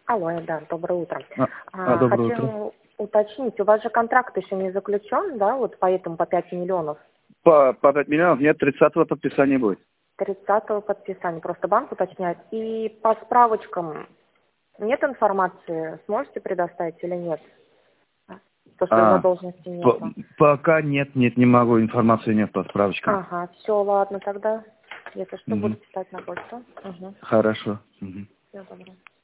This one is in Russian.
Алло, да, доброе утро. Доброе утро. Хочу уточнить, у вас же контракт еще не заключен, да, вот поэтому по 5 миллионов? По 5 миллионов нет, 30-го подписания будет. 30-го подписания, просто банк уточняет. И по справочкам нет информации, сможете предоставить или нет? То, что задолженности нету. Пока нет, не могу, информации нет по справочкам. Ага, все, ладно, тогда. Если что, буду писать на почту. Хорошо. Всего доброго.